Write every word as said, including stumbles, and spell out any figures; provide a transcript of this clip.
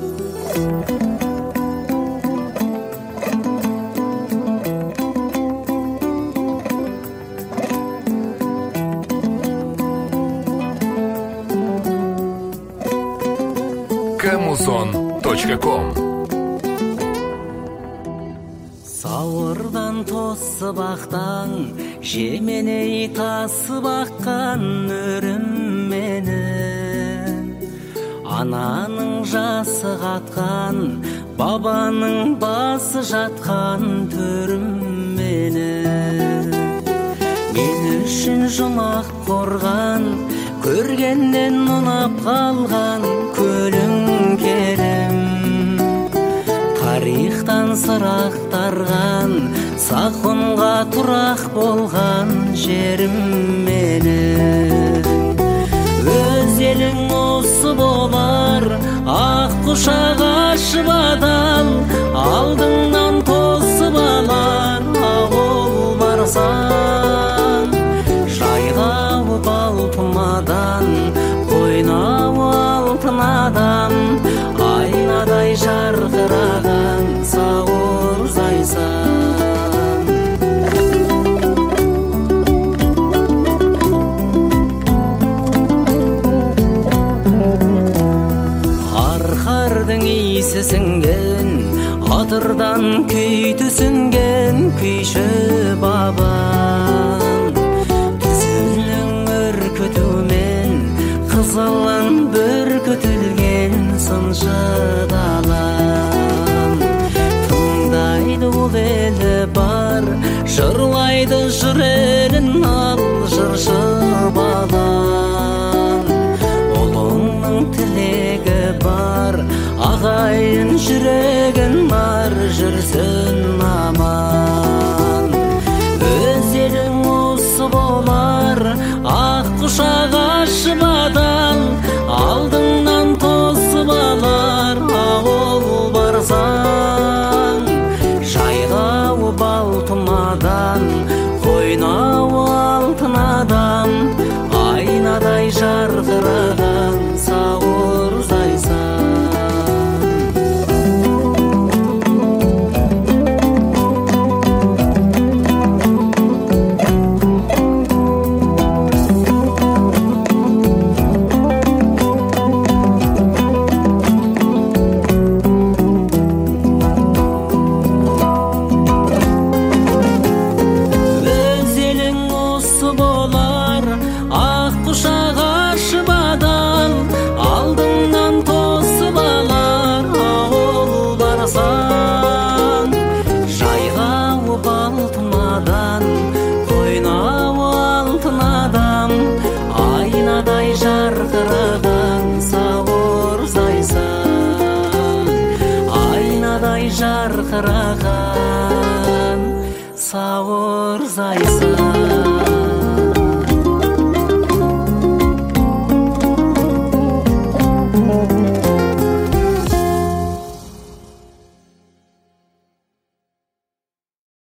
камузон точка ком. Сауырдан тосып ақтан, жеменей тасып аққан өрім менің. Ананың жасы қатқан, бабаның басы жатқан төрім менің. Мен үшін жұмақ қорған, көргеннен ұнап қалған көлің керім. Тарихтан сырақтарған, сақынға тұрақ болған жерім менің. Өз елің осы болар, ақ құшақ ашып адал, алдыңнан тосып алар ауыл барсаң. Жайғауып алтынадан, қойнауы алтын адам, айнадай жарқыраған сауыр зайсан. Арқардың иісі сіңген, адырдан күй түсінген күйші бабам. Түзінің үркітумен қызылын бүркітілген сыншы далам. Тыңдайды ол елі бар, жырлайды жыр елін ал жыршы балам. Ұлыңның тілегі бар, ағайын жүрегін бар, жүрсін аман. Өз елің осы болар, ақ құшақ ашып адал, алдыңнан тосып алар ауыл барсаң. Жайғауып алтынадан, қойнауы алтын адам, айнадай жарқыраған сауыр зайсан. Жарқыраған сауыр зайсан, айнадай жарқыраған сауыр зайсан.